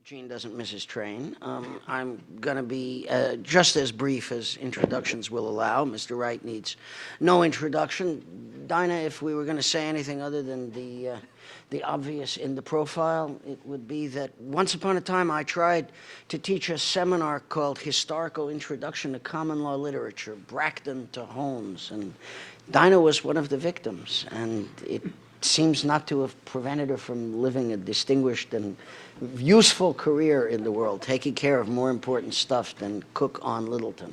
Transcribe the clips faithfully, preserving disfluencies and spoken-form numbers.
Gene doesn't miss his train. Um, I'm going to be uh, just as brief as introductions will allow. Mister Wright needs no introduction. Dinah, if we were going to say anything other than the, uh, the obvious in the profile, it would be that once upon a time I tried to teach a seminar called Historical Introduction to Common Law Literature, Bracton to Holmes, and Dinah was one of the victims, and it seems not to have prevented her from living a distinguished and useful career in the world, taking care of more important stuff than cook on Littleton.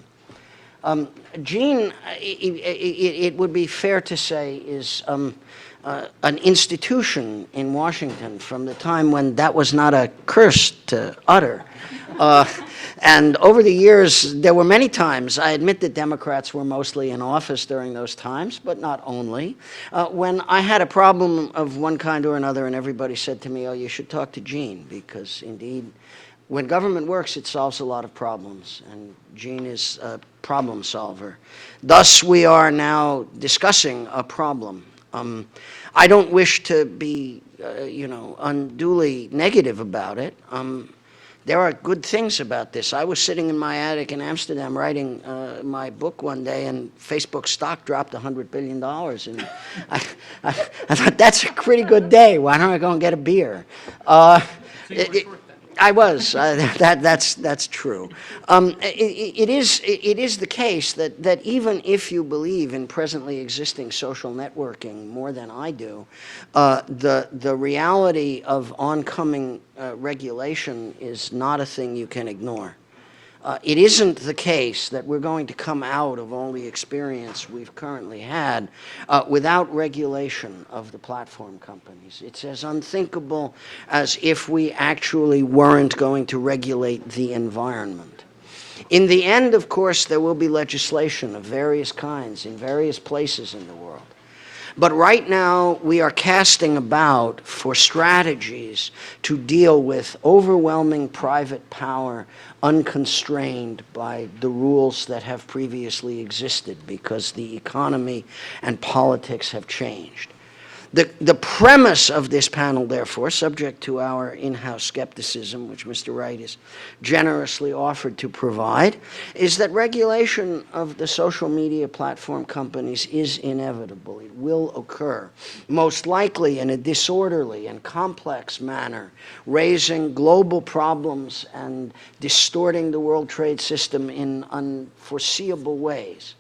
Um, Gene, it, it, it would be fair to say, is um, uh, an institution in Washington from the time when that was not a curse to utter. Uh, and over the years, there were many times, I admit that Democrats were mostly in office during those times, but not only, uh, when I had a problem of one kind or another and everybody said to me, oh, you should talk to Gene, because indeed, when government works, it solves a lot of problems, and Gene is a problem solver. Thus, we are now discussing a problem. Um, I don't wish to be, uh, you know, unduly negative about it. Um, There are good things about this. I was sitting in my attic in Amsterdam writing uh, my book one day, and Facebook stock dropped one hundred billion dollars. And I, I, I thought, that's a pretty good day. Why don't I go and get a beer? Uh, So you were it, short then. I was. Uh, that, that's, that's true. Um, it, it, is, it is the case that, that even if you believe in presently existing social networking more than I do, uh, the, the reality of oncoming uh, regulation is not a thing you can ignore. Uh, it isn't the case that we're going to come out of all the experience we've currently had uh, without regulation of the platform companies. It's as unthinkable as if we actually weren't going to regulate the environment. In the end, of course, there will be legislation of various kinds in various places in the world. But right now, we are casting about for strategies to deal with overwhelming private power unconstrained by the rules that have previously existed because the economy and politics have changed. The, the premise of this panel, therefore, subject to our in-house skepticism, which Mister Wright is generously offered to provide, is that regulation of the social media platform companies is inevitable. It will occur, most likely in a disorderly and complex manner, raising global problems and distorting the world trade system in unforeseeable ways.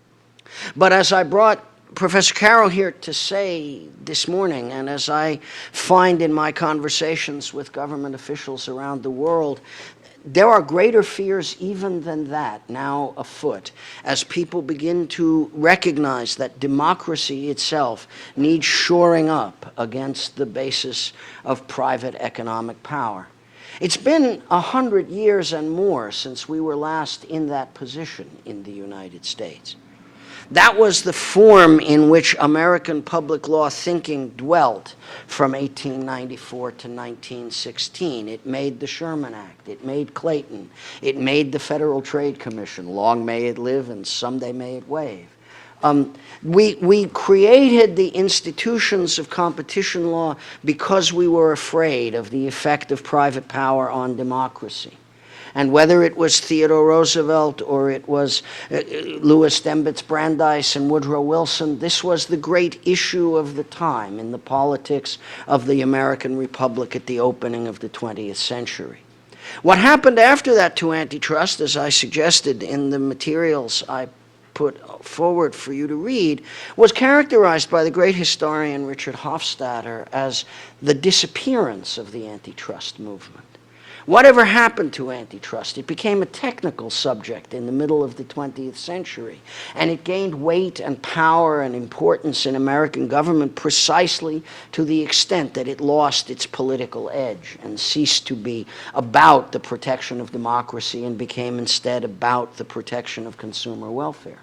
But as I brought Professor Carroll here to say this morning, and as I find in my conversations with government officials around the world, there are greater fears even than that now afoot as people begin to recognize that democracy itself needs shoring up against the basis of private economic power. It's been a hundred years and more since we were last in that position in the United States. That was the form in which American public law thinking dwelt from eighteen ninety-four to nineteen sixteen. It made the Sherman Act. It made Clayton. It made the Federal Trade Commission. Long may it live, and someday may it wave. Um, we, we created the institutions of competition law because we were afraid of the effect of private power on democracy. And whether it was Theodore Roosevelt or it was uh, Louis Dembitz Brandeis and Woodrow Wilson, this was the great issue of the time in the politics of the American Republic at the opening of the twentieth century. What happened after that to antitrust, as I suggested in the materials I put forward for you to read, was characterized by the great historian Richard Hofstadter as the disappearance of the antitrust movement. Whatever happened to antitrust? It became a technical subject in the middle of the twentieth century, and it gained weight and power and importance in American government precisely to the extent that it lost its political edge and ceased to be about the protection of democracy and became instead about the protection of consumer welfare.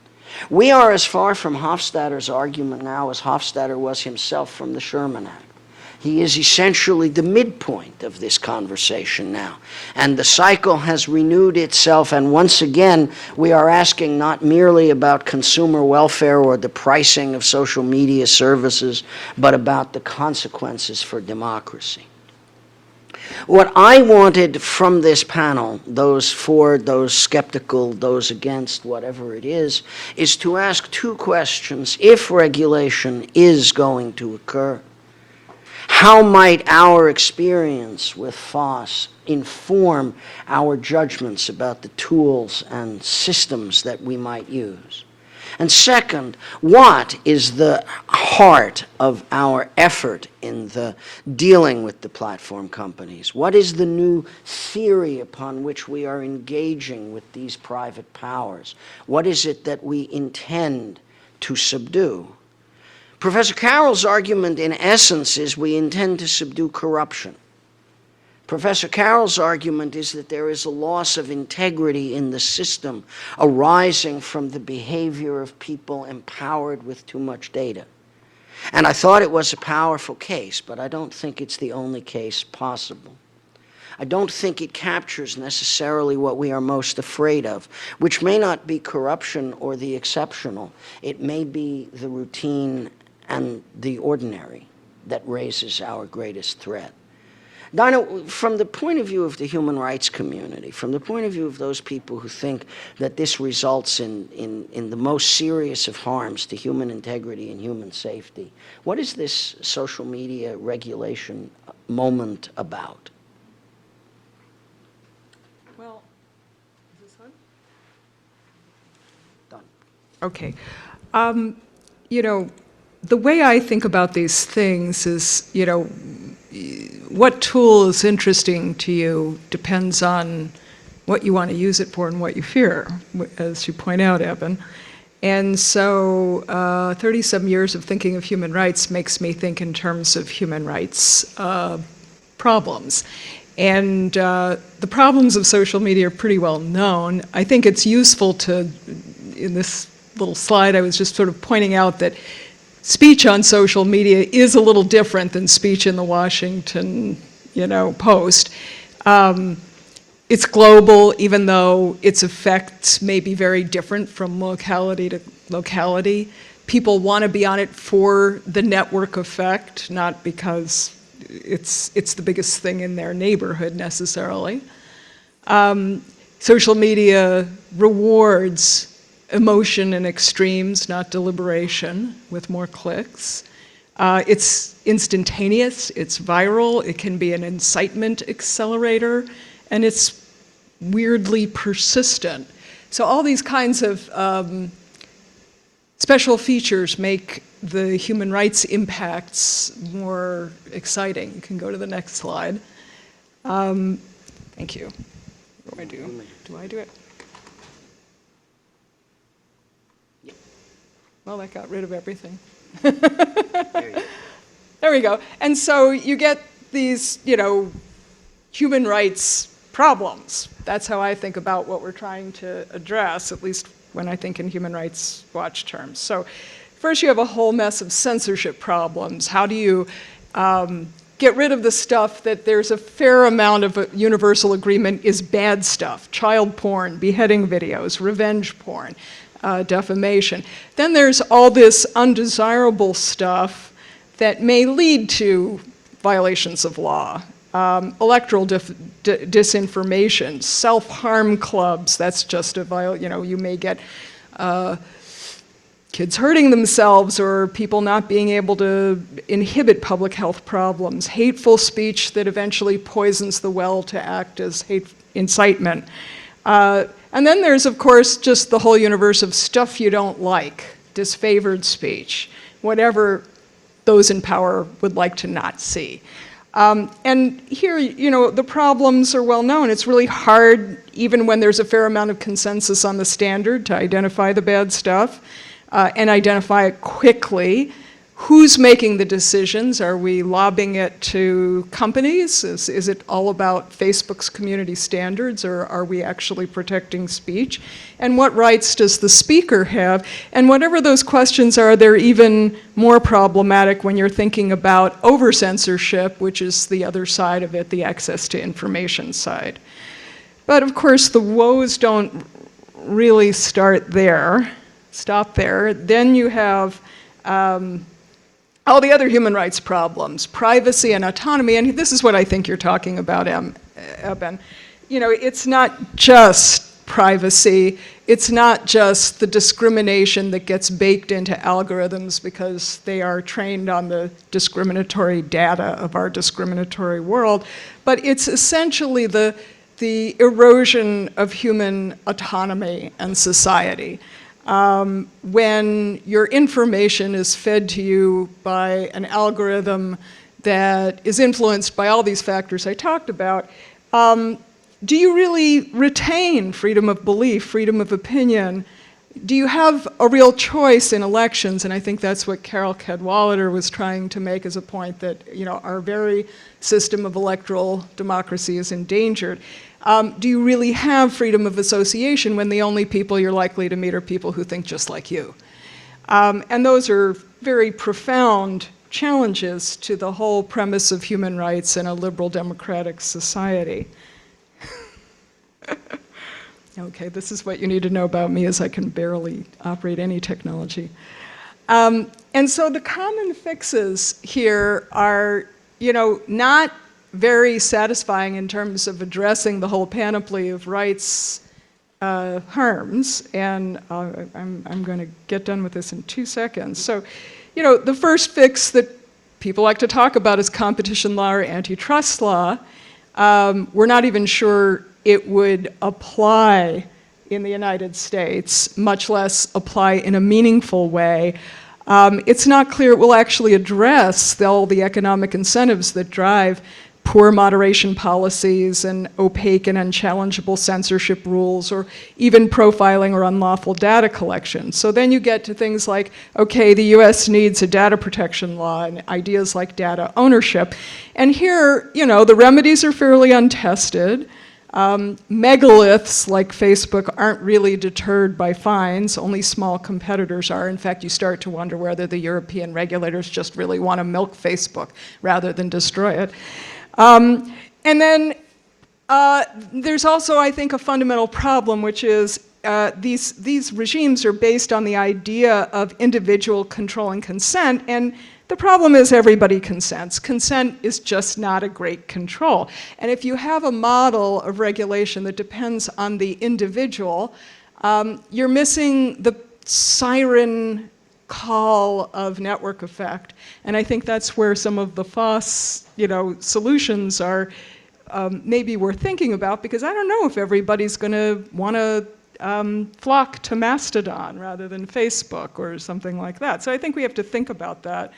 We are as far from Hofstadter's argument now as Hofstadter was himself from the Sherman Act. He is essentially the midpoint of this conversation now. And the cycle has renewed itself, and once again, we are asking not merely about consumer welfare or the pricing of social media services, but about the consequences for democracy. What I wanted from this panel, those for, those skeptical, those against, whatever it is, is to ask two questions. If regulation is going to occur, how might our experience with F O S inform our judgments about the tools and systems that we might use? And second, what is the heart of our effort in the dealing with the platform companies? What is the new theory upon which we are engaging with these private powers? What is it that we intend to subdue? Professor Carroll's argument, in essence, is we intend to subdue corruption. Professor Carroll's argument is that there is a loss of integrity in the system arising from the behavior of people empowered with too much data. And I thought it was a powerful case, but I don't think it's the only case possible. I don't think it captures necessarily what we are most afraid of, which may not be corruption or the exceptional. It may be the routine and the ordinary that raises our greatest threat. Dinah, from the point of view of the human rights community, from the point of view of those people who think that this results in, in, in the most serious of harms to human integrity and human safety, what is this social media regulation moment about? Well, is this on? Done. Okay. Um, you know, the way I think about these things is, you know, what tool is interesting to you depends on what you want to use it for and what you fear, as you point out, Eben. And so uh, thirty-seven years of thinking of human rights makes me think in terms of human rights uh, problems. And uh, the problems of social media are pretty well known. I think it's useful to, in this little slide, I was just sort of pointing out that speech on social media is a little different than speech in the Washington, you know, Post. Um, it's global, even though its effects may be very different from locality to locality. People want to be on it for the network effect, not because it's, it's the biggest thing in their neighborhood necessarily. Um, social media rewards emotion and extremes, not deliberation, with more clicks. Uh, it's instantaneous, it's viral, it can be an incitement accelerator, and it's weirdly persistent. So all these kinds of um, special features make the human rights impacts more exciting. You can go to the next slide. Um, thank you. What do I do? Do I do it? Well, that got rid of everything. There you go. There we go. And so you get these, you know, human rights problems. That's how I think about what we're trying to address, at least when I think in Human Rights Watch terms. So first you have a whole mess of censorship problems. How do you um, get rid of the stuff that there's a fair amount of a universal agreement is bad stuff? Child porn, beheading videos, revenge porn. Uh, defamation. Then there's all this undesirable stuff that may lead to violations of law. Um, electoral dif disinformation, self-harm clubs, that's just a viol, you know, you may get uh, kids hurting themselves or people not being able to inhibit public health problems, hateful speech that eventually poisons the well to act as hate incitement. Uh, And then there's, of course, just the whole universe of stuff you don't like, disfavored speech, whatever those in power would like to not see. Um, and here, you know, the problems are well known. It's really hard, even when there's a fair amount of consensus on the standard, to identify the bad stuff uh, and identify it quickly. Who's making the decisions? Are we lobbing it to companies? Is, is it all about Facebook's community standards, or are we actually protecting speech? And what rights does the speaker have? And whatever those questions are, they're even more problematic when you're thinking about over-censorship, which is the other side of it, the access to information side. But of course, the woes don't really start there, stop there. Then you have um, all the other human rights problems, privacy and autonomy, and this is what I think you're talking about, em, Eben. You know, it's not just privacy, it's not just the discrimination that gets baked into algorithms because they are trained on the discriminatory data of our discriminatory world, but it's essentially the, the erosion of human autonomy and society. Um, when your information is fed to you by an algorithm that is influenced by all these factors I talked about, um, do you really retain freedom of belief, freedom of opinion? Do you have a real choice in elections? And I think that's what Carol Cadwalader was trying to make as a point, that, you know, our very system of electoral democracy is endangered. Um, do you really have freedom of association when the only people you're likely to meet are people who think just like you? Um, and those are very profound challenges to the whole premise of human rights in a liberal democratic society. Okay, this is what you need to know about me, is I can barely operate any technology. Um, and so the common fixes here are, you know, not very satisfying in terms of addressing the whole panoply of rights uh, harms, and uh, I'm, I'm going to get done with this in two seconds. So, you know, the first fix that people like to talk about is competition law or antitrust law. Um, we're not even sure it would apply in the United States, much less apply in a meaningful way. Um, it's not clear it will actually address the, all the economic incentives that drive poor moderation policies and opaque and unchallengeable censorship rules, or even profiling or unlawful data collection. So then you get to things like, okay, the U S needs a data protection law, and ideas like data ownership. And here, you know, the remedies are fairly untested. Um, megaliths like Facebook aren't really deterred by fines, only small competitors are. In fact, you start to wonder whether the European regulators just really want to milk Facebook rather than destroy it. Um, and then uh, there's also, I think, a fundamental problem, which is uh, these, these regimes are based on the idea of individual control and consent, and the problem is everybody consents. Consent is just not a great control. And if you have a model of regulation that depends on the individual, um, you're missing the siren call of network effect. And I think that's where some of the F O S, you know, solutions are um, maybe worth thinking about, because I don't know if everybody's going to want to um, flock to Mastodon rather than Facebook or something like that. So I think we have to think about that.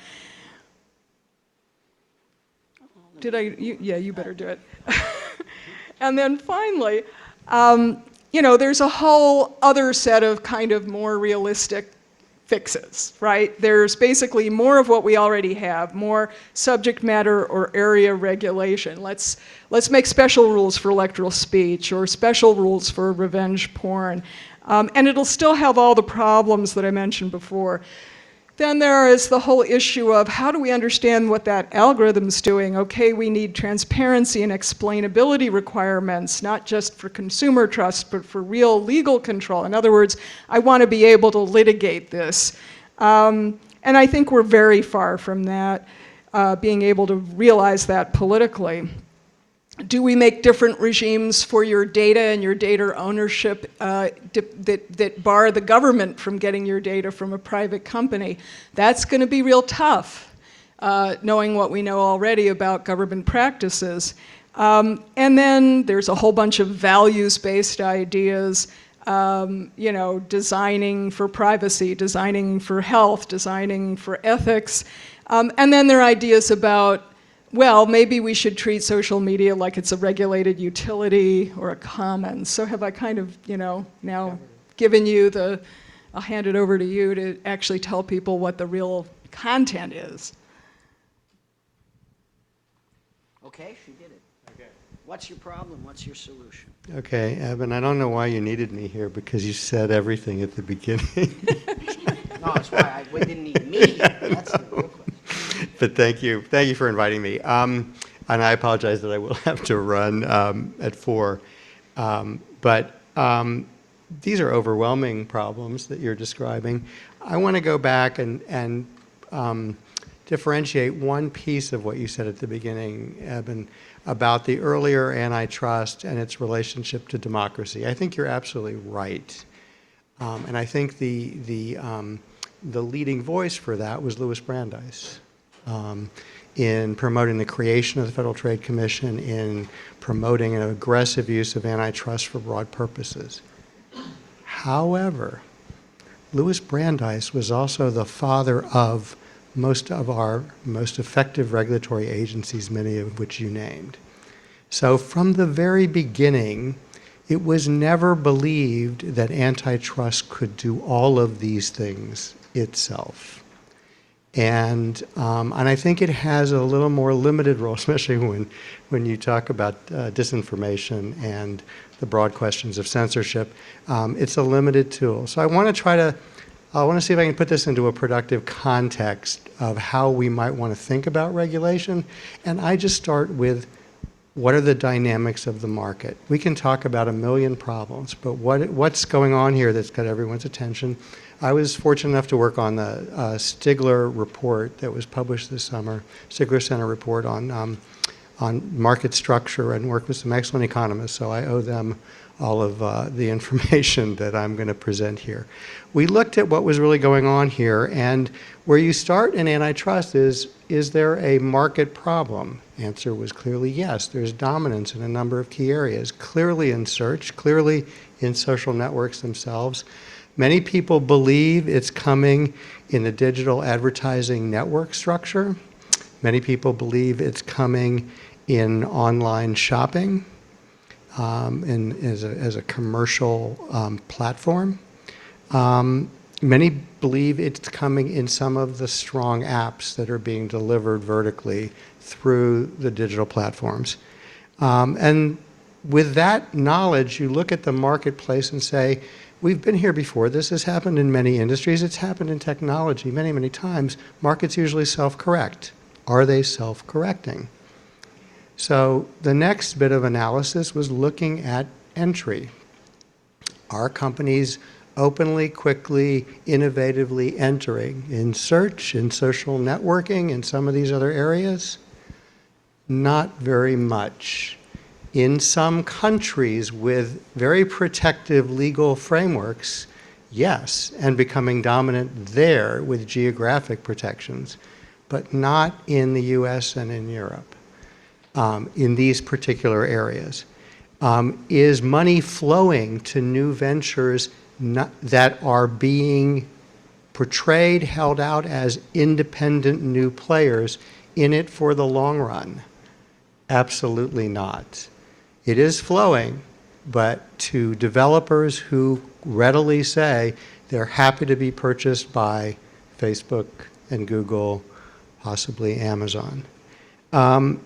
Did I? You, yeah, you better do it. And then finally, um, you know, there's a whole other set of kind of more realistic fixes, right? There's basically more of what we already have, more subject matter or area regulation. Let's, let's make special rules for electoral speech, or special rules for revenge porn. Um, and it'll still have all the problems that I mentioned before. Then there is the whole issue of how do we understand what that algorithm's doing? Okay, we need transparency and explainability requirements, not just for consumer trust, but for real legal control. In other words, I want to be able to litigate this. Um, and I think we're very far from that, uh, being able to realize that politically. Do we make different regimes for your data and your data ownership uh, that, that bar the government from getting your data from a private company? That's going to be real tough, uh, knowing what we know already about government practices. Um, and then there's a whole bunch of values-based ideas, um, you know, designing for privacy, designing for health, designing for ethics. Um, and then there are ideas about, well, maybe we should treat social media like it's a regulated utility or a commons. So have I kind of, you know, now given you the, I'll hand it over to you to actually tell people what the real content is. Okay, she did it. Okay. What's your problem? What's your solution? Okay, Eben, I don't know why you needed me here, because you said everything at the beginning. No, that's why I, we didn't need me. That's the real question. But thank you. Thank you for inviting me. Um, and I apologize that I will have to run um, at four. Um, but um, these are overwhelming problems that you're describing. I want to go back and, and um, differentiate one piece of what you said at the beginning, Eben, about the earlier antitrust and its relationship to democracy. I think you're absolutely right. Um, and I think the, the, um, the leading voice for that was Louis Brandeis um, in promoting the creation of the Federal Trade Commission, in promoting an aggressive use of antitrust for broad purposes. However, Louis Brandeis was also the father of most of our most effective regulatory agencies, many of which you named. So from the very beginning, it was never believed that antitrust could do all of these things itself. And, um, and I think it has a little more limited role, especially when, when you talk about uh, disinformation and the broad questions of censorship. Um, it's a limited tool. So I want to try to, I want to see if I can put this into a productive context of how we might want to think about regulation. And I just start with, what are the dynamics of the market? We can talk about a million problems, but what, what's going on here that's got everyone's attention? I was fortunate enough to work on the uh, Stigler report that was published this summer, Stigler Center report on, um, on market structure, and work with some excellent economists, so I owe them all of uh, the information that I'm going to present here. We looked at what was really going on here, and where you start in antitrust is, is there a market problem? Answer was clearly yes. There's dominance in a number of key areas, clearly in search, clearly in social networks themselves. Many people believe it's coming in the digital advertising network structure. Many people believe it's coming in online shopping um, and as a, as a commercial um, platform. Um, many believe it's coming in some of the strong apps that are being delivered vertically through the digital platforms. Um, and with that knowledge, you look at the marketplace and say, we've been here before. This has happened in many industries. It's happened in technology many, many times. Markets usually self-correct. Are they self-correcting? So the next bit of analysis was looking at entry. Are companies openly, quickly, innovatively entering in search, in social networking, in some of these other areas? Not very much. In some countries with very protective legal frameworks, yes, and becoming dominant there with geographic protections, but not in the U S and in Europe, um, in these particular areas. Um, is money flowing to new ventures not, that are being portrayed, held out as independent new players in it for the long run? Absolutely not. It is flowing, but to developers who readily say they're happy to be purchased by Facebook and Google, possibly Amazon. Um,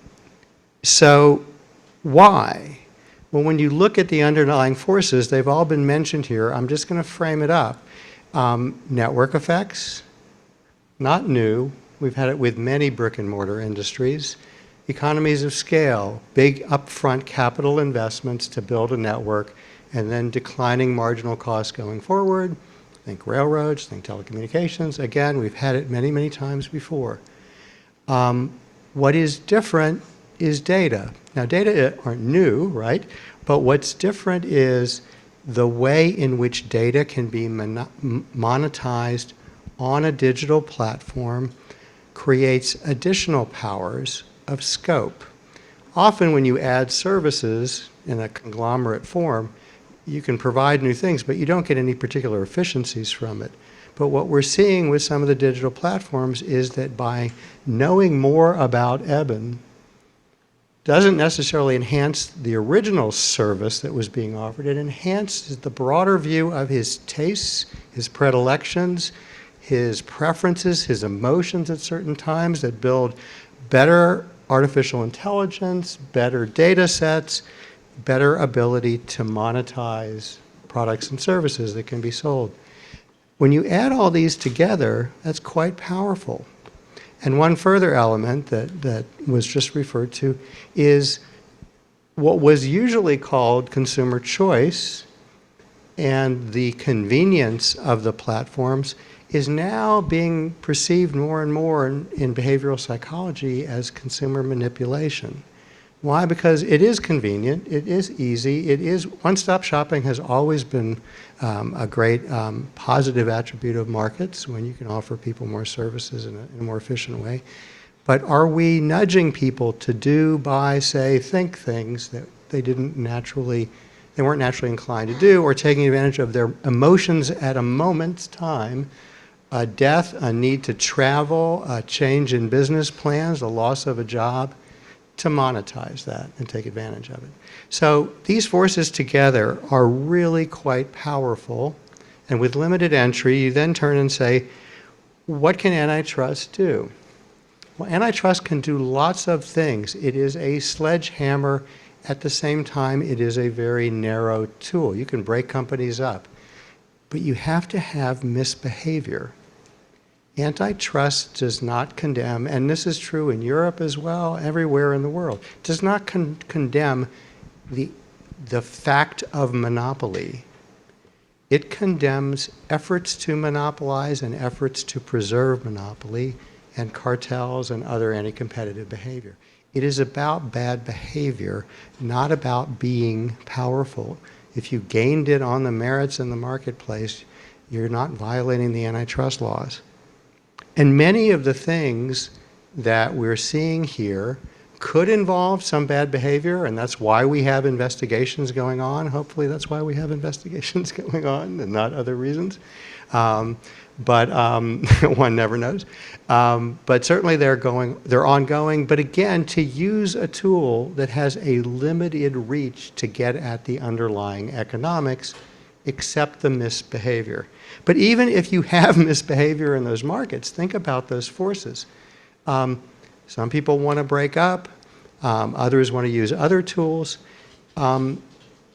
so why? Well, when you look at the underlying forces, they've all been mentioned here. I'm just going to frame it up. Um, network effects, not new. We've had it with many brick and mortar industries. Economies of scale, big upfront capital investments to build a network, and then declining marginal costs going forward. Think railroads, think telecommunications. Again, we've had it many, many times before. Um, what is different is data. Now, data aren't new, right? But what's different is the way in which data can be monetized on a digital platform creates additional powers of scope. Often when you add services in a conglomerate form, you can provide new things, but you don't get any particular efficiencies from it. But what we're seeing with some of the digital platforms is that by knowing more about Eben doesn't necessarily enhance the original service that was being offered. It enhances the broader view of his tastes, his predilections, his preferences, his emotions at certain times that build better artificial intelligence, better data sets, better ability to monetize products and services that can be sold. When you add all these together, that's quite powerful. And one further element that, that was just referred to is what was usually called consumer choice and the convenience of the platforms is now being perceived more and more in, in behavioral psychology as consumer manipulation. Why? Because it is convenient, it is easy, it is, one-stop shopping has always been um, a great um, positive attribute of markets when you can offer people more services in a, in a more efficient way. But are we nudging people to do, buy, say, think things that they didn't naturally, they weren't naturally inclined to do, or taking advantage of their emotions at a moment's time, a death, a need to travel, a change in business plans, the loss of a job, to monetize that and take advantage of it. So these forces together are really quite powerful, and with limited entry, you then turn and say, what can antitrust do? Well, antitrust can do lots of things. It is a sledgehammer. At the same time, it is a very narrow tool. You can break companies up, but you have to have misbehavior. Antitrust does not condemn, and this is true in Europe as well, everywhere in the world, does not con condemn the, the fact of monopoly. It condemns efforts to monopolize and efforts to preserve monopoly and cartels and other anti-competitive behavior. It is about bad behavior, not about being powerful. If you gained it on the merits in the marketplace, you're not violating the antitrust laws. And many of the things that we're seeing here could involve some bad behavior, and that's why we have investigations going on. Hopefully that's why we have investigations going on and not other reasons. Um, but um, one never knows. Um, but certainly they're going, they're ongoing. But again, to use a tool that has a limited reach to get at the underlying economics, except the misbehavior. But even if you have misbehavior in those markets, think about those forces. Um, some people want to break up. Um, others want to use other tools. Um,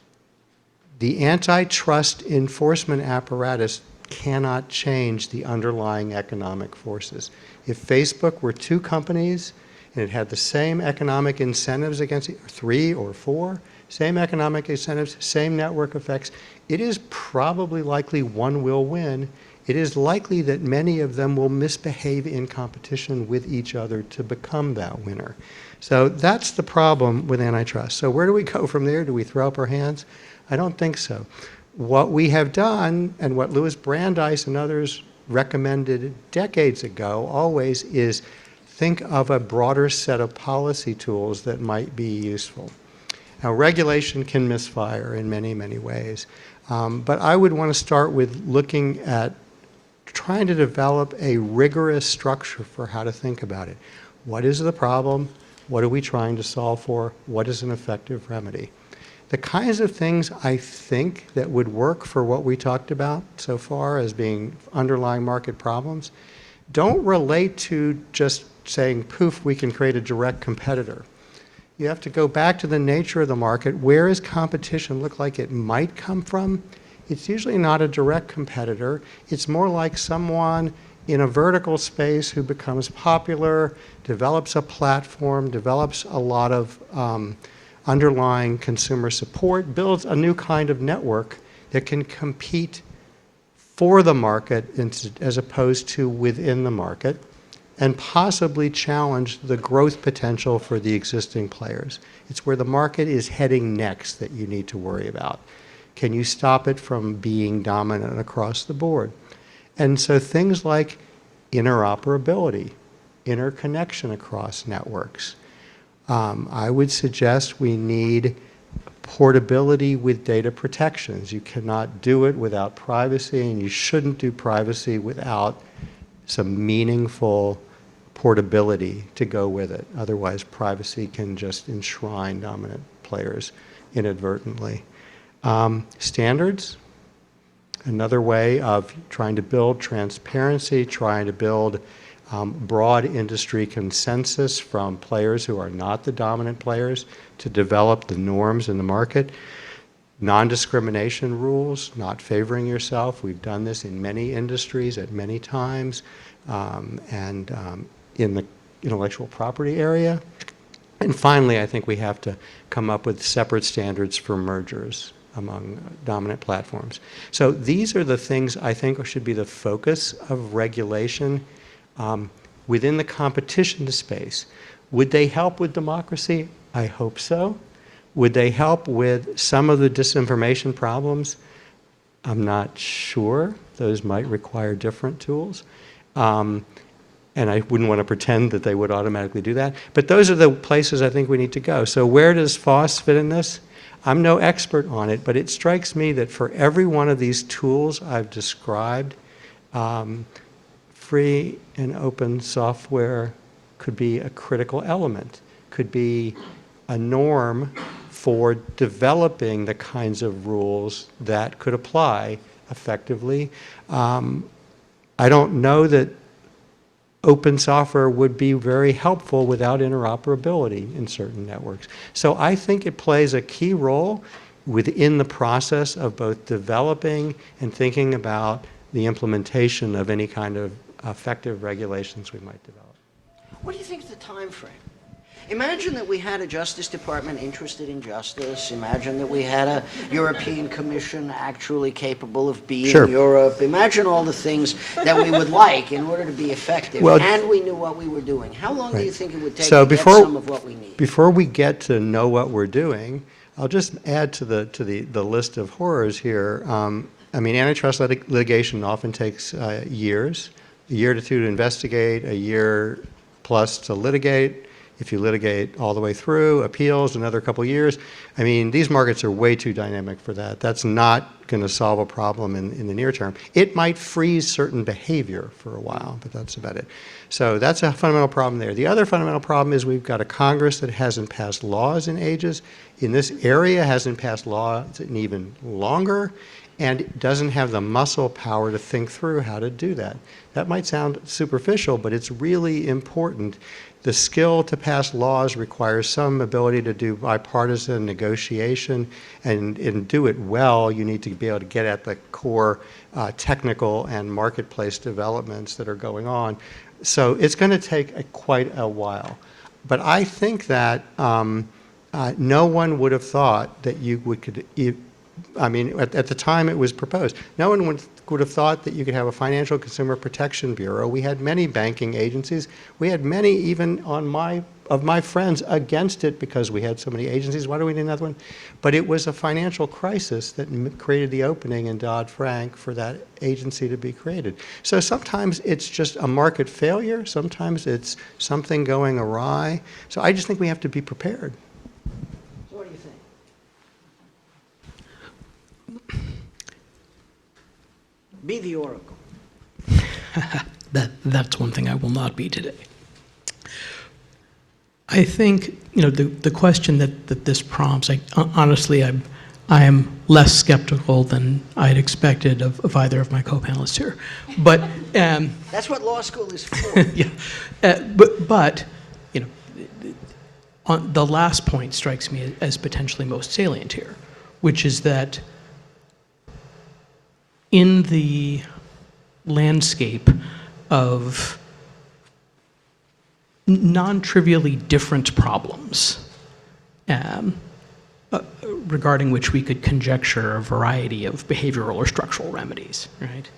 the antitrust enforcement apparatus cannot change the underlying economic forces. If Facebook were two companies and it had the same economic incentives against it, three or four, same economic incentives, same network effects, it is probably likely one will win. It is likely that many of them will misbehave in competition with each other to become that winner. So that's the problem with antitrust. So where do we go from there? Do we throw up our hands? I don't think so. What we have done, and what Louis Brandeis and others recommended decades ago always, is think of a broader set of policy tools that might be useful. Now, regulation can misfire in many, many ways. Um, but I would want to start with looking at trying to develop a rigorous structure for how to think about it. What is the problem? What are we trying to solve for? What is an effective remedy? The kinds of things I think that would work for what we talked about so far as being underlying market problems don't relate to just saying, poof, we can create a direct competitor. You have to go back to the nature of the market. Where does competition look like it might come from? It's usually not a direct competitor. It's more like someone in a vertical space who becomes popular, develops a platform, develops a lot of um, underlying consumer support, builds a new kind of network that can compete for the market as opposed to within the market, and possibly challenge the growth potential for the existing players. It's where the market is heading next that you need to worry about. Can you stop it from being dominant across the board? And so things like interoperability, interconnection across networks. Um, I would suggest we need portability with data protections. You cannot do it without privacy, and you shouldn't do privacy without some meaningful portability to go with it. Otherwise, privacy can just enshrine dominant players inadvertently. Um, standards, another way of trying to build transparency, trying to build um, broad industry consensus from players who are not the dominant players to develop the norms in the market. Non-discrimination rules, not favoring yourself. We've done this in many industries at many times, um, and um, in the intellectual property area. And finally, I think we have to come up with separate standards for mergers. among dominant platforms. So these are the things I think should be the focus of regulation um, within the competition space. Would they help with democracy? I hope so. Would they help with some of the disinformation problems? I'm not sure. Those might require different tools. Um, and I wouldn't want to pretend that they would automatically do that. But those are the places I think we need to go. So where does FOSS fit in this? I'm no expert on it, but it strikes me that for every one of these tools I've described, um, free and open software could be a critical element, could be a norm for developing the kinds of rules that could apply effectively. Um, I don't know that open software would be very helpful without interoperability in certain networks. So I think it plays a key role within the process of both developing and thinking about the implementation of any kind of effective regulations we might develop. What do you think is the time frame? Imagine that we had a Justice Department interested in justice. Imagine that we had a European Commission actually capable of being Sure. Europe. Imagine all the things that we would like in order to be effective, Well, and we knew what we were doing. How long do you Right. think it would take So to before- get some of what we need? Before we get to know what we're doing, I'll just add to the to the, the list of horrors here. Um, I mean, antitrust lit litigation often takes uh, years, a year to two to investigate, a year plus to litigate. If you litigate all the way through, appeals, another couple years. I mean, these markets are way too dynamic for that. That's not going to solve a problem in, in the near term. It might freeze certain behavior for a while, but that's about it. So that's a fundamental problem there. The other fundamental problem is we've got a Congress that hasn't passed laws in ages. In this area, hasn't passed laws in even longer, and doesn't have the muscle power to think through how to do that. That might sound superficial, but it's really important. The skill to pass laws requires some ability to do bipartisan negotiation, and, and do it well. You need to be able to get at the core uh, technical and marketplace developments that are going on. So it's going to take a, quite a while. But I think that um, uh, no one would have thought that you would could, I mean, at, at the time it was proposed, no one would, would have thought that you could have a Financial Consumer Protection Bureau. We had many banking agencies. We had many even on my, of my friends against it because we had so many agencies. Why do we need another one? But it was a financial crisis that m created the opening in Dodd-Frank for that agency to be created. So sometimes it's just a market failure. Sometimes it's something going awry. So I just think we have to be prepared. So what do you think? Be the oracle. that that's one thing I will not be today. I think, you know, the, the question that, that this prompts, I, honestly, I'm, I am less skeptical than I had expected of, of either of my co-panelists here. But, um, That's what law school is for. yeah, uh, but, but, you know, on, the last point strikes me as potentially most salient here, which is that in the landscape of non-trivially different problems um, uh, regarding which we could conjecture a variety of behavioral or structural remedies, right?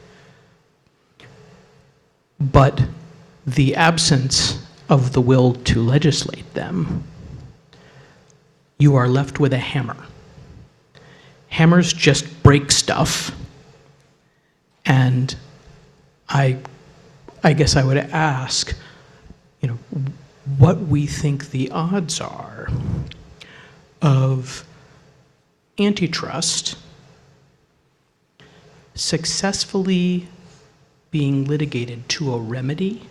But the absence of the will to legislate them, you are left with a hammer. Hammers just break stuff. And I, I guess I would ask, you know, what we think the odds are of antitrust successfully being litigated to a remedy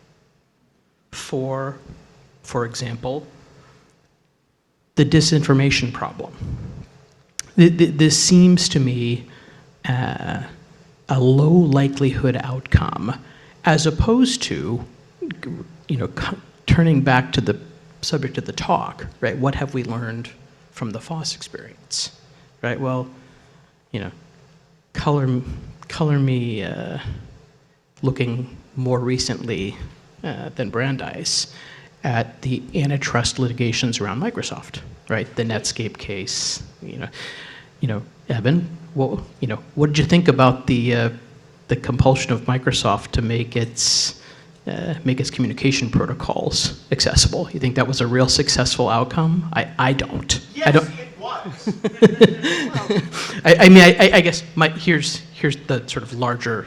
for, for example, the disinformation problem. Th th this seems to me uh, a low likelihood outcome, as opposed to, you know, turning back to the subject of the talk, right? What have we learned from the FOSS experience, right? Well, you know, color, color me uh, looking more recently uh, than Brandeis at the antitrust litigations around Microsoft, right? The Netscape case, you know. you know, Evan, what, you know, what did you think about the, uh, the compulsion of Microsoft to make its, uh, make its communication protocols accessible? You think that was a real successful outcome? I, I don't. Yes, I don't. it was. I, I mean, I, I guess my, here's, here's the sort of larger,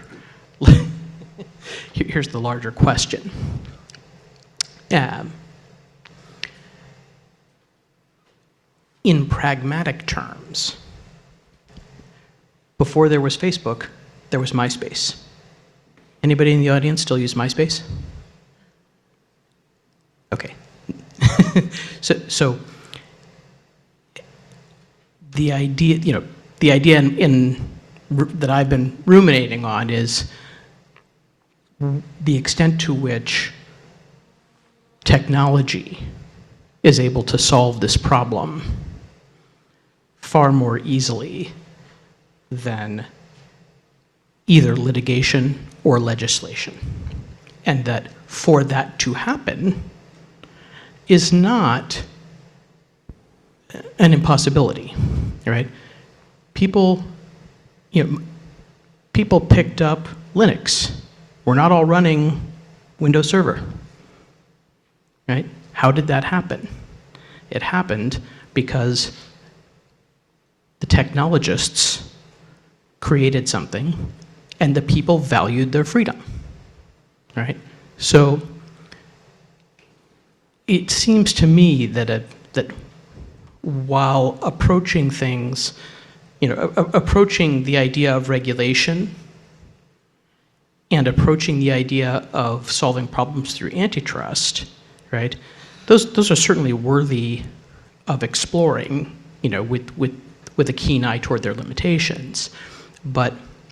here's the larger question. Um, in pragmatic terms, before there was Facebook, there was MySpace. Anybody in the audience still use MySpace? Okay. so, so the idea, you know, the idea in, in that I've been ruminating on is the extent to which technology is able to solve this problem far more easily than either litigation or legislation. And that for that to happen is not an impossibility, right? People, you know, people picked up Linux. We're not all running Windows Server, right? How did that happen? It happened because the technologists created something and the people valued their freedom, right? So it seems to me that, a, that while approaching things, you know, a, a, approaching the idea of regulation and approaching the idea of solving problems through antitrust, right? Those, those are certainly worthy of exploring, you know, with, with, with a keen eye toward their limitations. But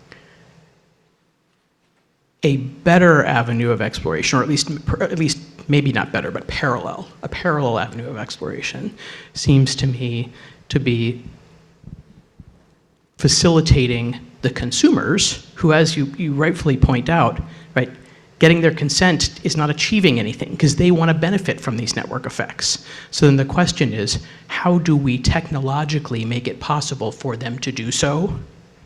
a better avenue of exploration, or at least, at least maybe not better, but parallel, a parallel avenue of exploration seems to me to be facilitating the consumers who, as you, you rightfully point out, right, getting their consent is not achieving anything because they want to benefit from these network effects. So then the question is, how do we technologically make it possible for them to do so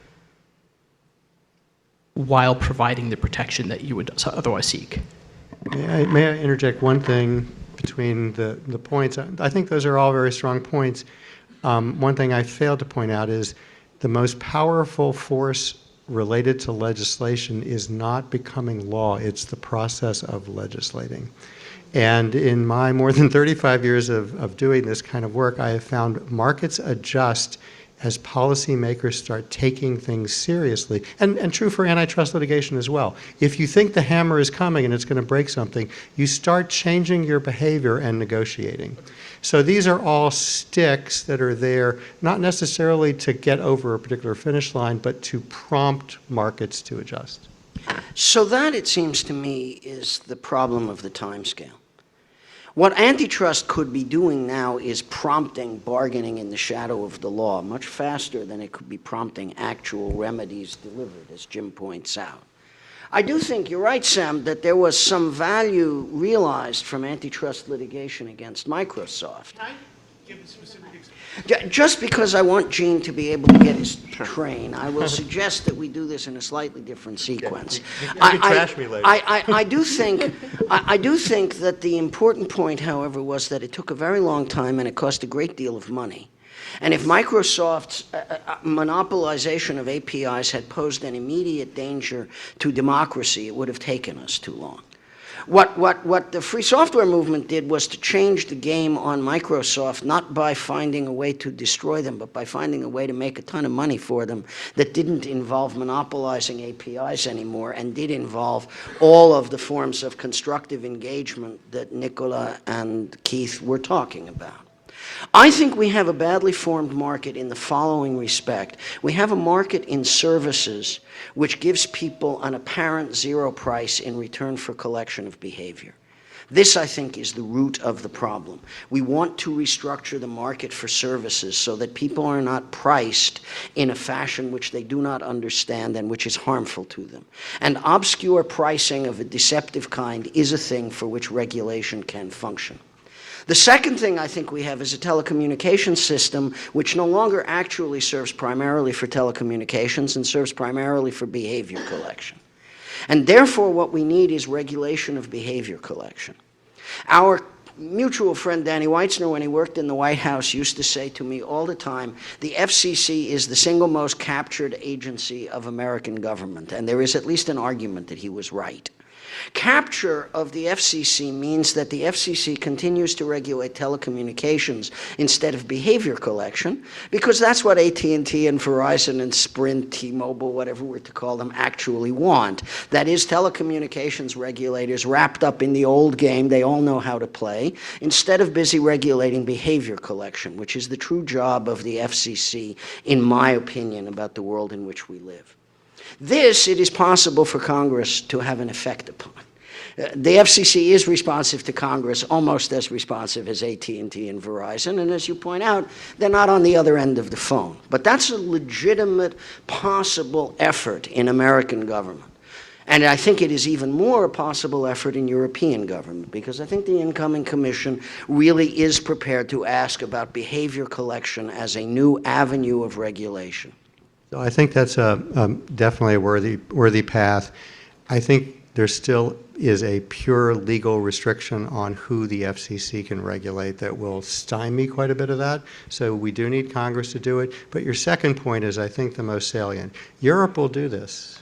while providing the protection that you would otherwise seek? May I, may I interject one thing between the, the points? I think those are all very strong points. Um, one thing I failed to point out is the most powerful force related to legislation is not becoming law, it's the process of legislating. And in my more than thirty-five years of, of doing this kind of work, I have found markets adjust as policymakers start taking things seriously, and, and true for antitrust litigation as well. If you think the hammer is coming and it's going to break something, you start changing your behavior and negotiating. So these are all sticks that are there, not necessarily to get over a particular finish line, but to prompt markets to adjust. So that, it seems to me, is the problem of the timescale. What antitrust could be doing now is prompting bargaining in the shadow of the law much faster than it could be prompting actual remedies delivered, as Jim points out. I do think you're right, Sam, that there was some value realized from antitrust litigation against Microsoft. Can I give a specific example? Ju- Just because I want Gene to be able to get his train, I will suggest that we do this in a slightly different sequence. You can I- I- trash me later. I, I, I do think, I, I do think that the important point, however, was that it took a very long time and it cost a great deal of money. And if Microsoft's uh, uh, monopolization of A P Is had posed an immediate danger to democracy, it would have taken us too long. What, what, what the free software movement did was to change the game on Microsoft, not by finding a way to destroy them, but by finding a way to make a ton of money for them that didn't involve monopolizing A P Is anymore and did involve all of the forms of constructive engagement that Nicola and Keith were talking about. I think we have a badly formed market in the following respect. We have a market in services which gives people an apparent zero price in return for collection of behavior. This, I think, is the root of the problem. We want to restructure the market for services so that people are not priced in a fashion which they do not understand and which is harmful to them. And obscure pricing of a deceptive kind is a thing for which regulation can function. The second thing I think we have is a telecommunications system which no longer actually serves primarily for telecommunications and serves primarily for behavior collection. And therefore, what we need is regulation of behavior collection. Our mutual friend Danny Weitzner, when he worked in the White House, used to say to me all the time, the F C C is the single most captured agency of American government. And there is at least an argument that he was right. Capture of the F C C means that the F C C continues to regulate telecommunications instead of behavior collection, because that's what A T and T and Verizon and Sprint, T-Mobile, whatever we're to call them, actually want. That is, telecommunications regulators wrapped up in the old game they all know how to play, instead of busy regulating behavior collection, which is the true job of the F C C, in my opinion, about the world in which we live. This, it is possible for Congress to have an effect upon. Uh, the F C C is responsive to Congress, almost as responsive as A T and T and Verizon, and as you point out, they're not on the other end of the phone. But that's a legitimate, possible effort in American government. And I think it is even more a possible effort in European government, because I think the incoming commission really is prepared to ask about behavior collection as a new avenue of regulation. So I think that's a, um, definitely a worthy, worthy path. I think there still is a pure legal restriction on who the F C C can regulate that will stymie quite a bit of that. So we do need Congress to do it. But your second point is, I think, the most salient. Europe will do this.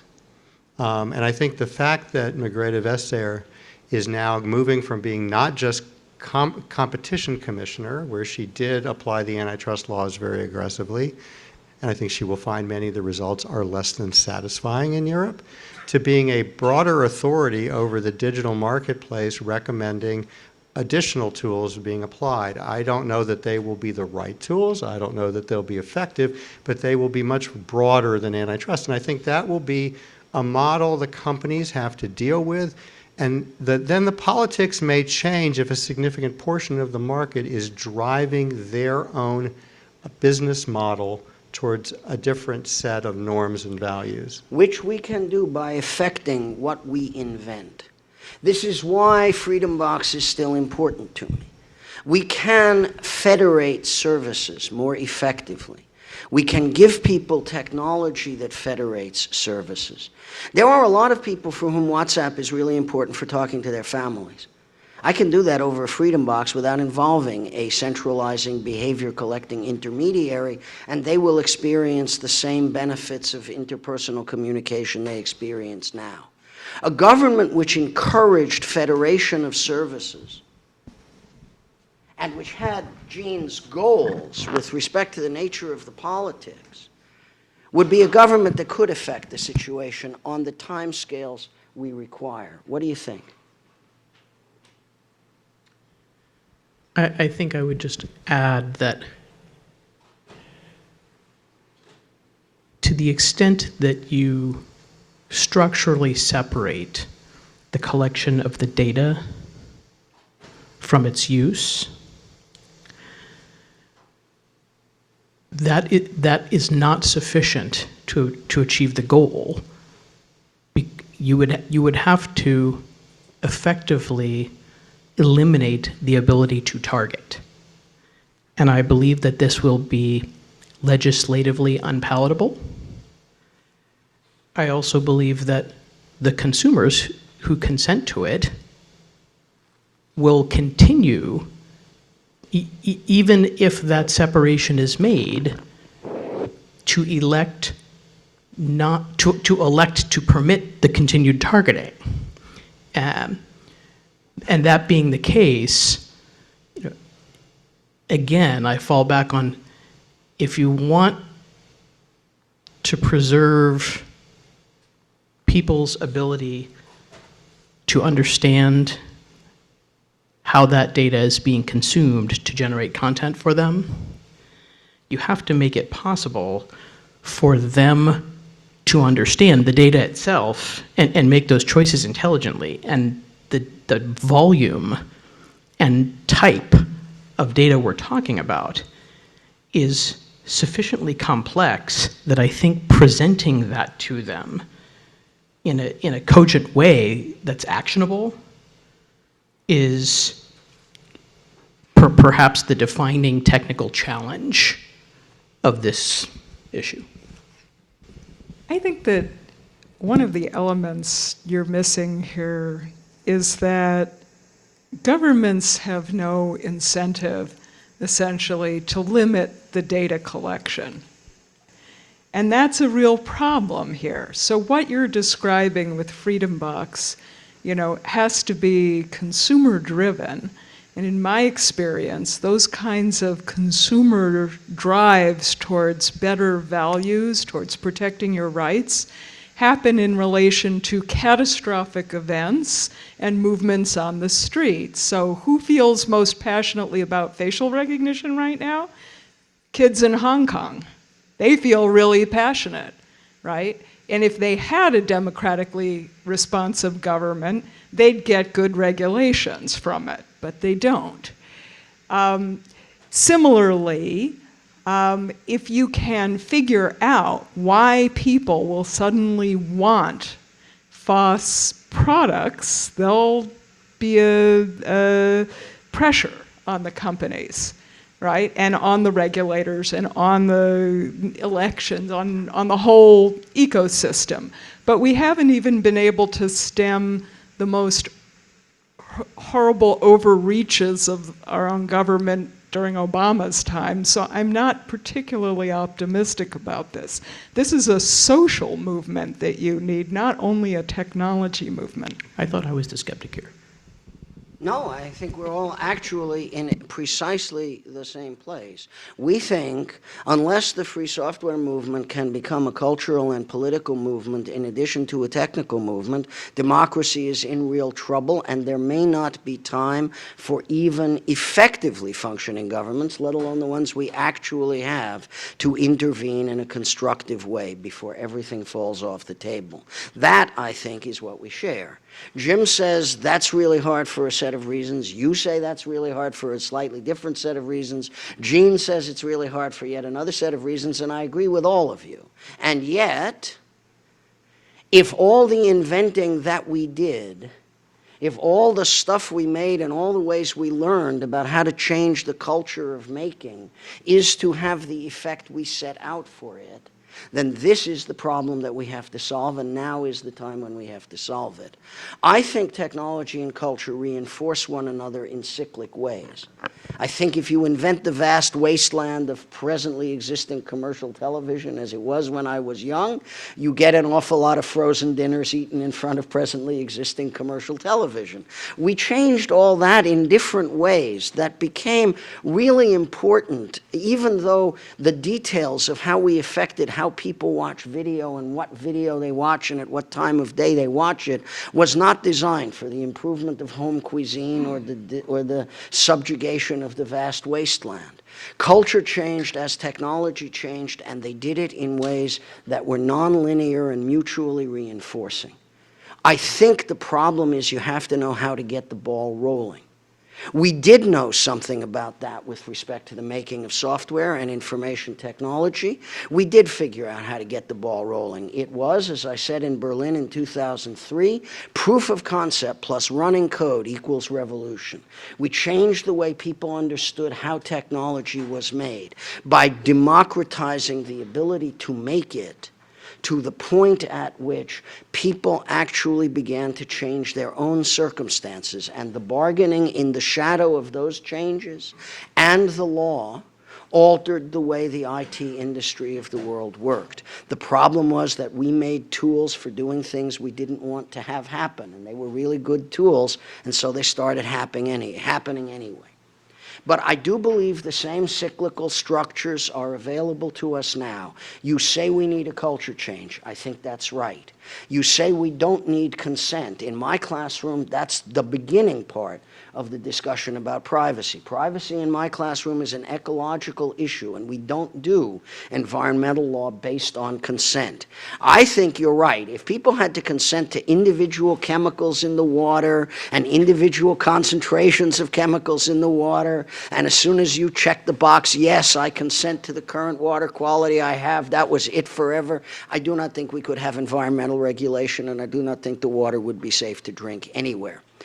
Um, and I think the fact that Margrethe Vestager is now moving from being not just com competition commissioner, where she did apply the antitrust laws very aggressively, and I think she will find many of the results are less than satisfying in Europe, to being a broader authority over the digital marketplace, recommending additional tools being applied. I don't know that they will be the right tools. I don't know that they'll be effective, but they will be much broader than antitrust. And I think that will be a model the companies have to deal with. And the, then the politics may change if a significant portion of the market is driving their own business model towards a different set of norms and values. Which we can do by affecting what we invent. This is why Freedom Box is still important to me. We can federate services more effectively. We can give people technology that federates services. There are a lot of people for whom WhatsApp is really important for talking to their families. I can do that over a Freedom Box without involving a centralizing behavior collecting intermediary, and they will experience the same benefits of interpersonal communication they experience now. A government which encouraged federation of services and which had Gene's goals with respect to the nature of the politics would be a government that could affect the situation on the timescales we require. What do you think? I, I think I would just add that to the extent that you structurally separate the collection of the data from its use, that it, that is not sufficient to, to achieve the goal. Be, you would, you would have to effectively eliminate the ability to target. And I believe that this will be legislatively unpalatable. I also believe that the consumers who consent to it will continue, e e even if that separation is made, to elect not to, to elect to permit the continued targeting. Um, And that being the case, you know, again, I fall back on, if you want to preserve people's ability to understand how that data is being consumed to generate content for them, you have to make it possible for them to understand the data itself and, and make those choices intelligently. And the, the volume and type of data we're talking about is sufficiently complex that I think presenting that to them in a, in a cogent way that's actionable is per- perhaps the defining technical challenge of this issue. I think that one of the elements you're missing here is that governments have no incentive, essentially, to limit the data collection. And that's a real problem here. So what you're describing with Freedom Box, you know, has to be consumer driven. And in my experience, those kinds of consumer drives towards better values, towards protecting your rights, happen in relation to catastrophic events and movements on the street. So who feels most passionately about facial recognition right now? Kids in Hong Kong. They feel really passionate, right? And if they had a democratically responsive government, they'd get good regulations from it, but they don't. Um, similarly, um, if you can figure out why people will suddenly want F O S products, there'll be a, a pressure on the companies, right? And on the regulators and on the elections, on, on the whole ecosystem. But we haven't even been able to stem the most horrible overreaches of our own government during Obama's time, so I'm not particularly optimistic about this. This is a social movement that you need, not only a technology movement. I thought I was the skeptic here. No, I think we're all actually in precisely the same place. We think unless the free software movement can become a cultural and political movement in addition to a technical movement, democracy is in real trouble, and there may not be time for even effectively functioning governments, let alone the ones we actually have, to intervene in a constructive way before everything falls off the table. That, I think, is what we share. Jim says that's really hard for a set of reasons. You say that's really hard for a slightly different set of reasons. Gene says it's really hard for yet another set of reasons, and I agree with all of you. And yet, if all the inventing that we did, if all the stuff we made and all the ways we learned about how to change the culture of making is to have the effect we set out for it, then this is the problem that we have to solve, and now is the time when we have to solve it. I think technology and culture reinforce one another in cyclic ways. I think if you invent the vast wasteland of presently existing commercial television as it was when I was young, you get an awful lot of frozen dinners eaten in front of presently existing commercial television. We changed all that in different ways that became really important, even though the details of how we affected how people watch video and what video they watch and at what time of day they watch it was not designed for the improvement of home cuisine or the, or the subjugation of the vast wasteland. Culture changed as technology changed, and they did it in ways that were nonlinear and mutually reinforcing. I think the problem is you have to know how to get the ball rolling. We did know something about that with respect to the making of software and information technology. We did figure out how to get the ball rolling. It was, as I said in Berlin in two thousand three, proof of concept plus running code equals revolution. We changed the way people understood how technology was made by democratizing the ability to make it to the point at which people actually began to change their own circumstances, and the bargaining in the shadow of those changes and the law altered the way the I T industry of the world worked. The problem was that we made tools for doing things we didn't want to have happen, and they were really good tools, and so they started happening, any, happening anyway. But I do believe the same cyclical structures are available to us now. You say we need a culture change. I think that's right. You say we don't need consent. In my classroom, that's the beginning part of the discussion about privacy. Privacy in my classroom is an ecological issue, and we don't do environmental law based on consent. I think you're right. If people had to consent to individual chemicals in the water and individual concentrations of chemicals in the water, and as soon as you check the box, yes, I consent to the current water quality I have, that was it forever, I do not think we could have environmental regulation, and I do not think the water would be safe to drink anywhere.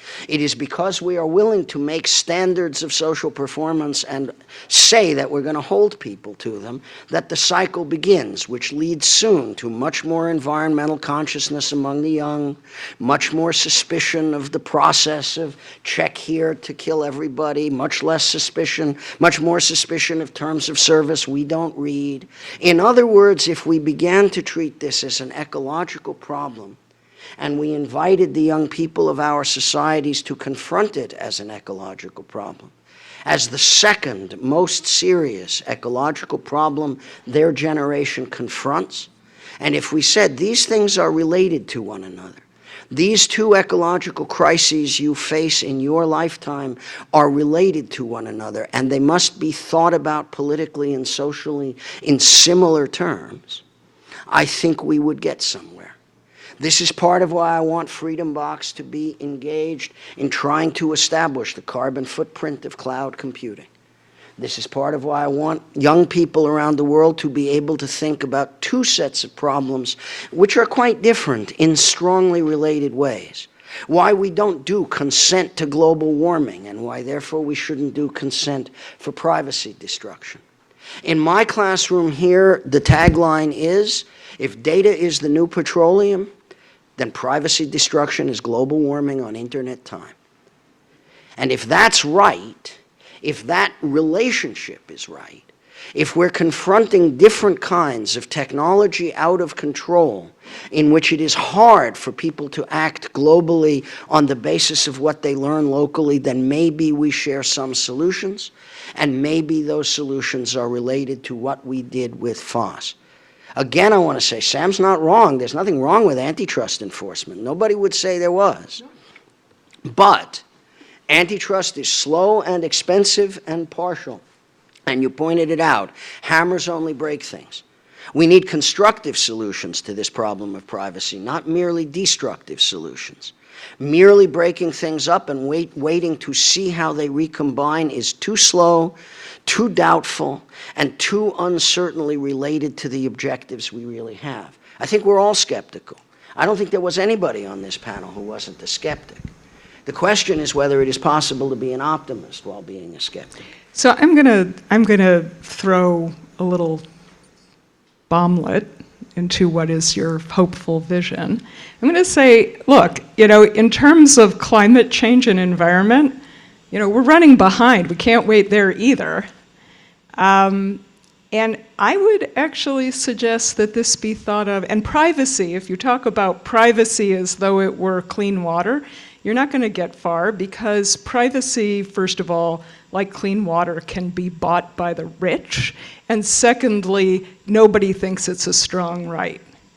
It is because we are willing to make standards of social performance and say that we're going to hold people to them that the cycle begins, which leads soon to much more environmental consciousness among the young, much more suspicion of the process of check here to kill everybody, much less suspicion, much more suspicion of terms of service we don't read. In other words, if we began to treat this as an ecological problem, and we invited the young people of our societies to confront it as an ecological problem, as the second most serious ecological problem their generation confronts. And if we said these things are related to one another, these two ecological crises you face in your lifetime are related to one another, and they must be thought about politically and socially in similar terms, I think we would get somewhere. This is part of why I want Freedom Box to be engaged in trying to establish the carbon footprint of cloud computing. This is part of why I want young people around the world to be able to think about two sets of problems which are quite different in strongly related ways. Why we don't do consent to global warming, and why therefore we shouldn't do consent for privacy destruction. In my classroom here, the tagline is, if data is the new petroleum, then privacy destruction is global warming on internet time. And if that's right, if that relationship is right, if we're confronting different kinds of technology out of control, in which it is hard for people to act globally on the basis of what they learn locally, then maybe we share some solutions, and maybe those solutions are related to what we did with F O S S. Again, I want to say, Sam's not wrong. There's nothing wrong with antitrust enforcement. Nobody would say there was. But antitrust is slow and expensive and partial. And you pointed it out. Hammers only break things. We need constructive solutions to this problem of privacy, not merely destructive solutions. Merely breaking things up and wait, waiting to see how they recombine is too slow, too doubtful, and too uncertainly related to the objectives we really have. I think we're all skeptical. I don't think there was anybody on this panel who wasn't a skeptic. The question is whether it is possible to be an optimist while being a skeptic. So I'm gonna I'm gonna throw a little bomblet into what is your hopeful vision. I'm gonna say, look, you know, in terms of climate change and environment, you know, we're running behind. We can't wait there either. Um, and I would actually suggest that this be thought of, and privacy, if you talk about privacy as though it were clean water, you're not going to get far, because privacy, first of all, like clean water, can be bought by the rich, and secondly, nobody thinks it's a strong right.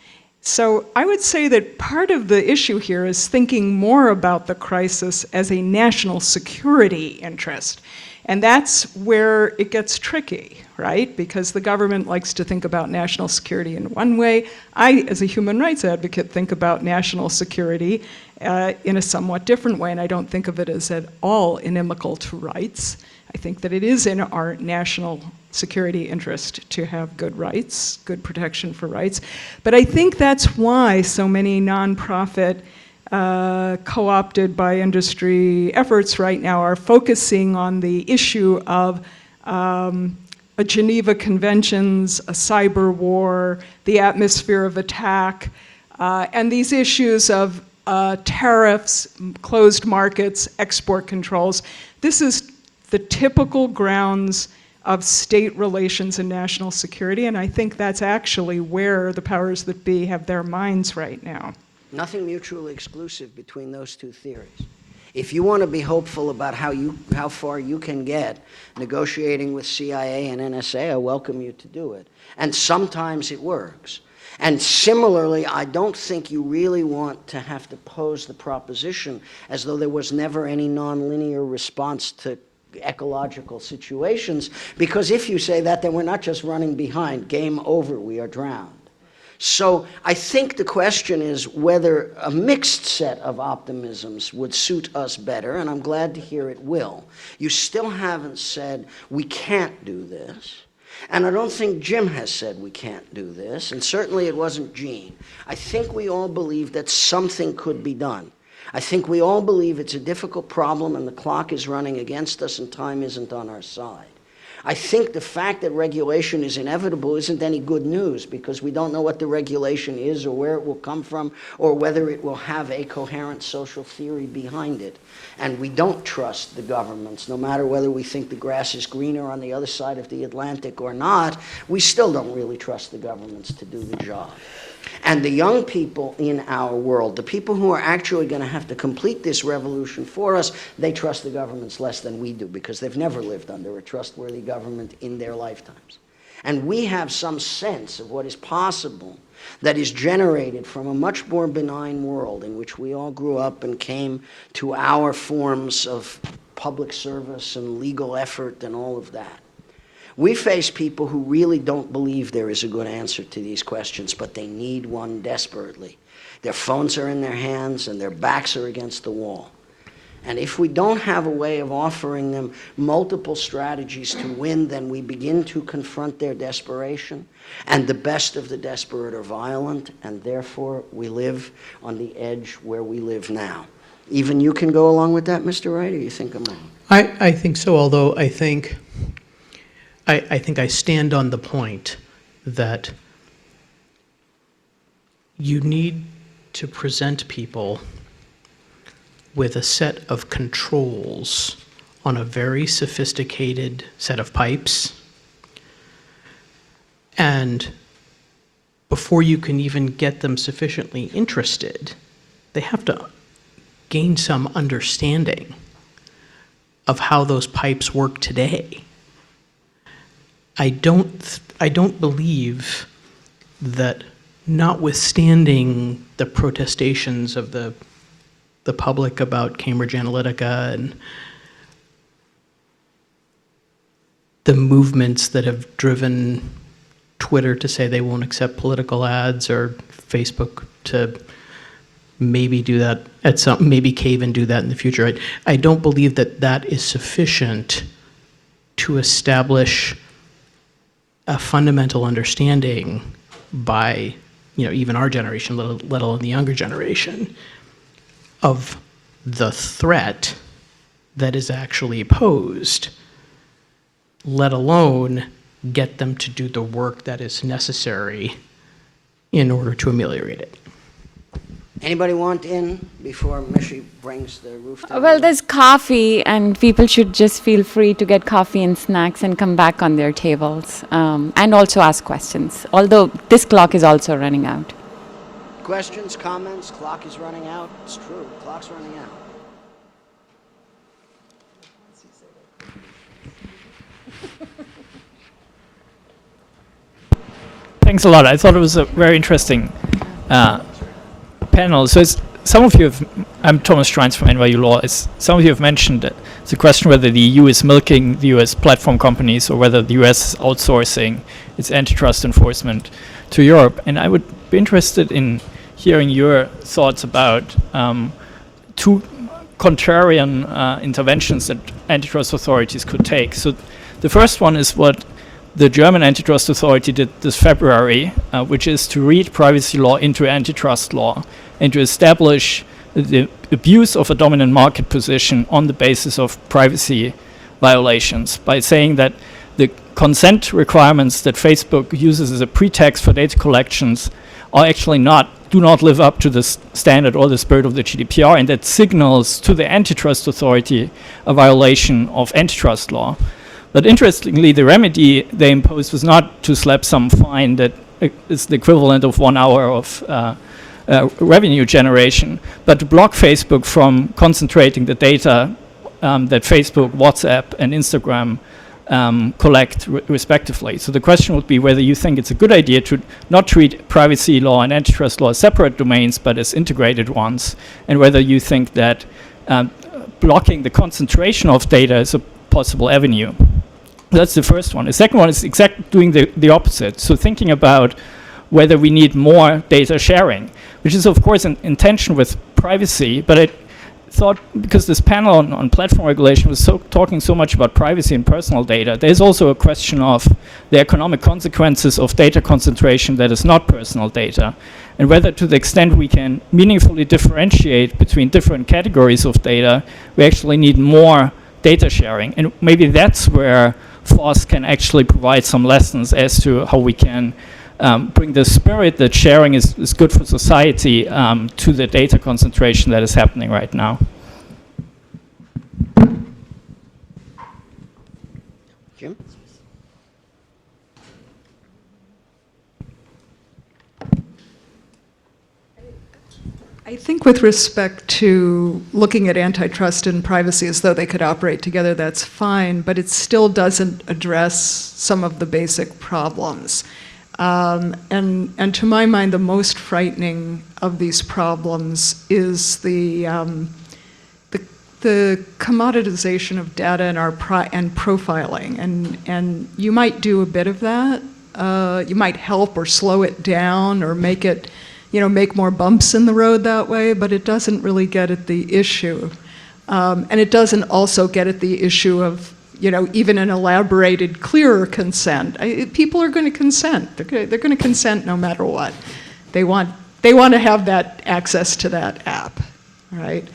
So I would say that part of the issue here is thinking more about the crisis as a national security interest. And that's where it gets tricky, right? Because the government likes to think about national security in one way. I, as a human rights advocate, think about national security uh, in a somewhat different way, and I don't think of it as at all inimical to rights. I think that it is in our national security interest to have good rights, good protection for rights. But I think that's why so many nonprofit Uh, co-opted by industry efforts right now are focusing on the issue of um, a Geneva Conventions, a cyber war, the atmosphere of attack, uh, and these issues of uh, tariffs, closed markets, export controls. This is the typical grounds of state relations and national security, and I think that's actually where the powers that be have their minds right now. Nothing mutually exclusive between those two theories. If you want to be hopeful about how, you, how far you can get negotiating with C I A and N S A, I welcome you to do it. And sometimes it works. And similarly, I don't think you really want to have to pose the proposition as though there was never any nonlinear response to ecological situations, because if you say that, then we're not just running behind. Game over, we are drowned. So I think the question is whether a mixed set of optimisms would suit us better, and I'm glad to hear it will. You still haven't said we can't do this, and I don't think Jim has said we can't do this, and certainly it wasn't Gene. I think we all believe that something could be done. I think we all believe it's a difficult problem and the clock is running against us and time isn't on our side. I think the fact that regulation is inevitable isn't any good news, because we don't know what the regulation is or where it will come from or whether it will have a coherent social theory behind it. And we don't trust the governments, no matter whether we think the grass is greener on the other side of the Atlantic or not. We still don't really trust the governments to do the job. And the young people in our world, the people who are actually going to have to complete this revolution for us, they trust the governments less than we do, because they've never lived under a trustworthy government in their lifetimes. And we have some sense of what is possible that is generated from a much more benign world in which we all grew up and came to our forms of public service and legal effort and all of that. We face people who really don't believe there is a good answer to these questions, but they need one desperately. Their phones are in their hands and their backs are against the wall. And if we don't have a way of offering them multiple strategies to win, then we begin to confront their desperation. And the best of the desperate are violent, and therefore we live on the edge where we live now. Even you can go along with that, Mister Wright, or you think I'm wrong? I, I think so, although I think I, I think I stand on the point that you need to present people with a set of controls on a very sophisticated set of pipes. And before you can even get them sufficiently interested, they have to gain some understanding of how those pipes work today. I don't, I don't believe that, notwithstanding the protestations of the, the public about Cambridge Analytica and the movements that have driven Twitter to say they won't accept political ads, or Facebook to maybe do that at some, maybe cave and do that in the future. I, I don't believe that that is sufficient to establish a fundamental understanding by, you know, even our generation, let, let alone the younger generation, of the threat that is actually posed, let alone get them to do the work that is necessary in order to ameliorate it. Anybody want in before Mishi brings the roof down? Well, there's coffee, and people should just feel free to get coffee and snacks and come back on their tables, um, and also ask questions, although this clock is also running out. Questions, comments? Clock is running out. It's true. Clock's running out. Thanks a lot. I thought it was a very interesting uh, panel. So it's, some of you have, I'm Thomas Strines from N Y U Law. As some of you have mentioned, that it's a question whether the E U is milking the U S platform companies or whether the U S is outsourcing its antitrust enforcement to Europe. And I would be interested in hearing your thoughts about um, two contrarian uh, interventions that antitrust authorities could take. So the first one is what the German antitrust authority did this February, uh, which is to read privacy law into antitrust law and to establish the abuse of a dominant market position on the basis of privacy violations by saying that the consent requirements that Facebook uses as a pretext for data collections are actually not, do not live up to the standard or the spirit of the G D P R, and that signals to the antitrust authority a violation of antitrust law. But interestingly, the remedy they imposed was not to slap some fine that is the equivalent of one hour of uh, uh, revenue generation, but to block Facebook from concentrating the data um, that Facebook, WhatsApp, and Instagram um, collect re respectively. So the question would be whether you think it's a good idea to not treat privacy law and antitrust law as separate domains, but as integrated ones, and whether you think that um, blocking the concentration of data is a possible avenue. That's the first one. The second one is exactly doing the, the opposite. So thinking about whether we need more data sharing, which is of course in, in tension with privacy, but it thought, because this panel on, on platform regulation was so talking so much about privacy and personal data, there's also a question of the economic consequences of data concentration that is not personal data, and whether to the extent we can meaningfully differentiate between different categories of data, we actually need more data sharing. And maybe that's where F O S S can actually provide some lessons as to how we can um, bring the spirit that sharing is, is good for society um, to the data concentration that is happening right now. Jim? I think with respect to looking at antitrust and privacy as though they could operate together, that's fine, but it still doesn't address some of the basic problems. Um, and, and to my mind, the most frightening of these problems is the, um, the, the commoditization of data and, our pri and profiling. And, and you might do a bit of that. Uh, you might help or slow it down or make it you know, make more bumps in the road that way, but it doesn't really get at the issue. Um, and it doesn't also get at the issue of, you know, even an elaborated, clearer consent. I, people are going to consent. They're going they're going to consent no matter what. They want, they want to have that access to that app, right?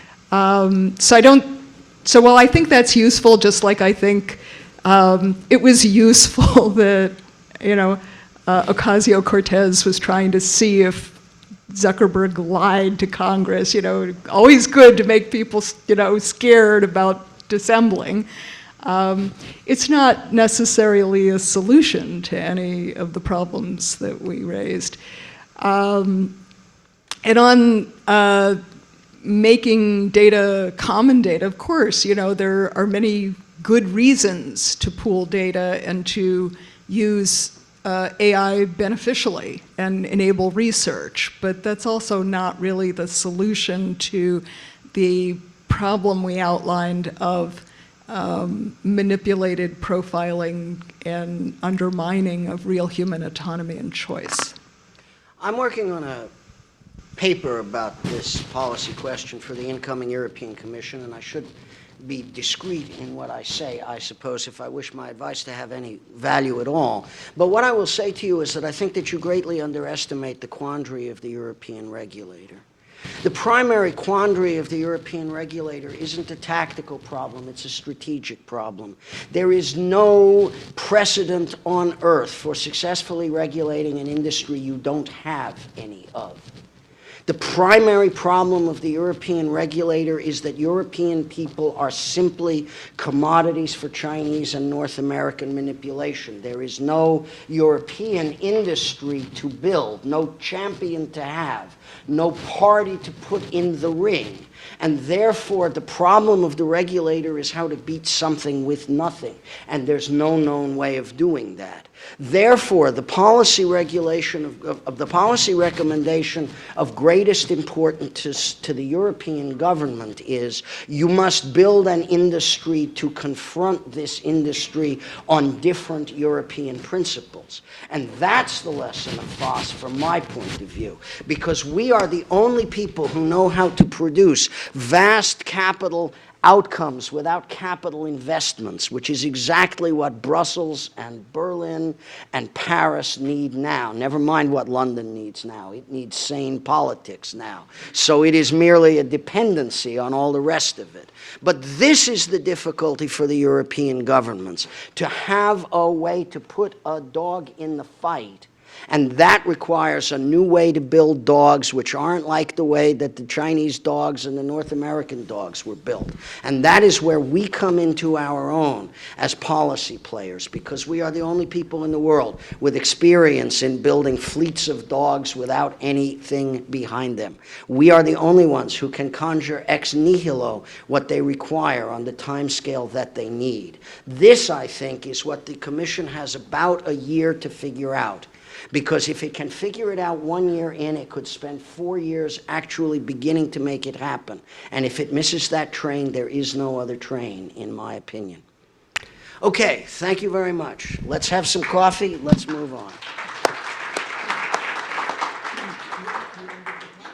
Um, so I don't, so while I think that's useful, just like I think um, it was useful that, you know, uh, Ocasio-Cortez was trying to see if Zuckerberg lied to Congress, you know, always good to make people, you know, scared about dissembling. Um, it's not necessarily a solution to any of the problems that we raised. Um, and on uh, making data common data, of course, you know, there are many good reasons to pool data and to use Uh, A I beneficially and enable research, but that's also not really the solution to the problem we outlined of um, manipulated profiling and undermining of real human autonomy and choice. I'm working on a paper about this policy question for the incoming European Commission, and I should be discreet in what I say, I suppose, if I wish my advice to have any value at all. But what I will say to you is that I think that you greatly underestimate the quandary of the European regulator. The primary quandary of the European regulator isn't a tactical problem, it's a strategic problem. There is no precedent on earth for successfully regulating an industry you don't have any of. The primary problem of the European regulator is that European people are simply commodities for Chinese and North American manipulation. There is no European industry to build, no champion to have, no party to put in the ring. And therefore, the problem of the regulator is how to beat something with nothing. And there's no known way of doing that. Therefore, the policy regulation of, of, of the policy recommendation of greatest importance to, to the European government is you must build an industry to confront this industry on different European principles. And that's the lesson of F O S S from my point of view, because we are the only people who know how to produce vast capital outcomes without capital investments, which is exactly what Brussels and Berlin and Paris need now. Never mind what London needs now. It needs sane politics now. So it is merely a dependency on all the rest of it. But this is the difficulty for the European governments, to have a way to put a dog in the fight. And that requires a new way to build dogs which aren't like the way that the Chinese dogs and the North American dogs were built. And that is where we come into our own as policy players, because we are the only people in the world with experience in building fleets of dogs without anything behind them. We are the only ones who can conjure ex nihilo what they require on the time scale that they need. This, I think, is what the Commission has about a year to figure out. Because if it can figure it out one year in, it could spend four years actually beginning to make it happen. And if it misses that train, there is no other train, in my opinion. Okay, thank you very much. Let's have some coffee. Let's move on.